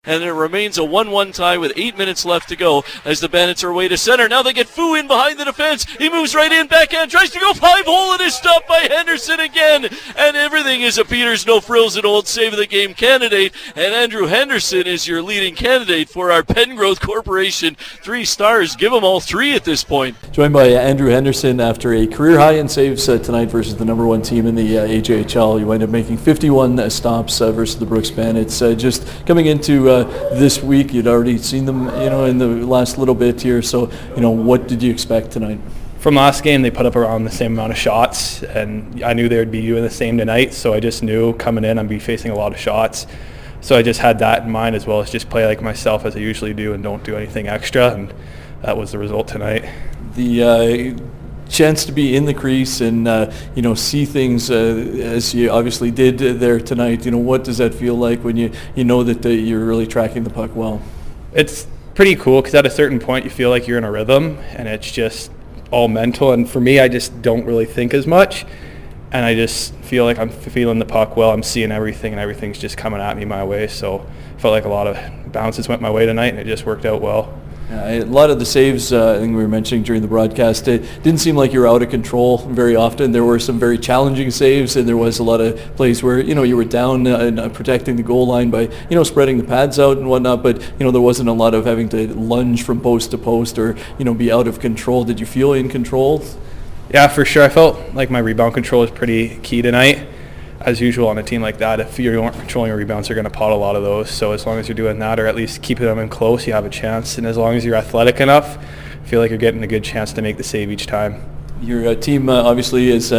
And it remains a 1-1 tie with 8 minutes left to go as the Bandits are away to center. Now they get Fu in behind the defense. He moves right in, backhand, tries to go 5-hole, and is stopped by Henderson again. And everything is a Peters No Frills and Old Save of the Game candidate. And Andrew Henderson is your leading candidate for our Pengrowth Corporation 3 stars. Give them all 3 at this point. Joined by Andrew Henderson after a career high in saves tonight versus the number 1 team in the AJHL. You wind up making 51 stops versus the Brooks Bandits. Just coming into this week, you'd already seen them, in the last little bit here. So, what did you expect tonight? From last game, they put up around the same amount of shots, and I knew they would be doing the same tonight. So I just knew coming in, I'd be facing a lot of shots. So I just had that in mind, as well as just play like myself as I usually do and don't do anything extra. And that was the result tonight. The chance to be in the crease and see things as you obviously did there tonight. What does that feel like when you know that you're really tracking the puck well? It's pretty cool because at a certain point you feel like you're in a rhythm and it's just all mental. And for me, I just don't really think as much, and I just feel like I'm feeling the puck well. I'm seeing everything, and everything's just coming at me my way. So I felt like a lot of bounces went my way tonight, and it just worked out well. A lot of the saves, I think we were mentioning during the broadcast, it didn't seem like you were out of control very often. There were some very challenging saves, and there was a lot of plays where, you were down and protecting the goal line by, spreading the pads out and whatnot, but, there wasn't a lot of having to lunge from post to post or, be out of control. Did you feel in control? Yeah, for sure. I felt like my rebound control was pretty key tonight. As usual on a team like that, if you aren't controlling your rebounds, you're going to pot a lot of those. So as long as you're doing that, or at least keeping them in close, you have a chance. And as long as you're athletic enough, I feel like you're getting a good chance to make the save each time. Your team obviously is,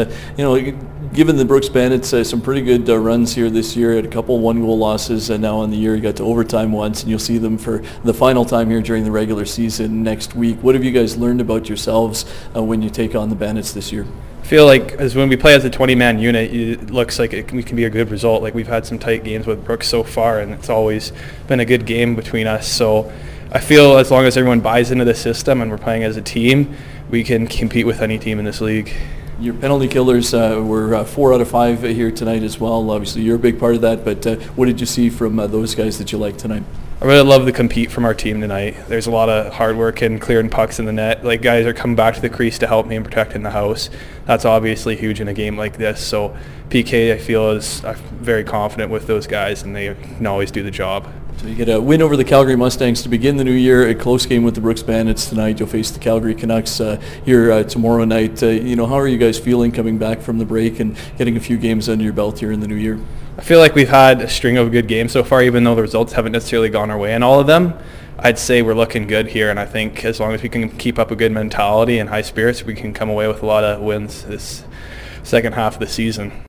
given the Brooks Bandits some pretty good runs here this year. Had a couple 1-goal losses now on the year. You got to overtime once, and you'll see them for the final time here during the regular season next week. What have you guys learned about yourselves when you take on the Bandits this year? I feel like as when we play as a 20-man unit, it looks like we can be a good result. Like we've had some tight games with Brooks so far, and it's always been a good game between us. So I feel as long as everyone buys into the system and we're playing as a team, we can compete with any team in this league. Your penalty killers were 4 out of 5 here tonight as well. Obviously, you're a big part of that, but what did you see from those guys that you liked tonight? I really love the compete from our team tonight. There's a lot of hard work and clearing pucks in the net. Like guys are coming back to the crease to help me and protecting the house. That's obviously huge in a game like this. So PK, I feel, I'm very confident with those guys, and they can always do the job. So you get a win over the Calgary Mustangs to begin the new year. A close game with the Brooks Bandits tonight. You'll face the Calgary Canucks here tomorrow night. How are you guys feeling coming back from the break and getting a few games under your belt here in the new year? I feel like we've had a string of good games so far, even though the results haven't necessarily gone our way in all of them. I'd say we're looking good here, and I think as long as we can keep up a good mentality and high spirits, we can come away with a lot of wins this second half of the season.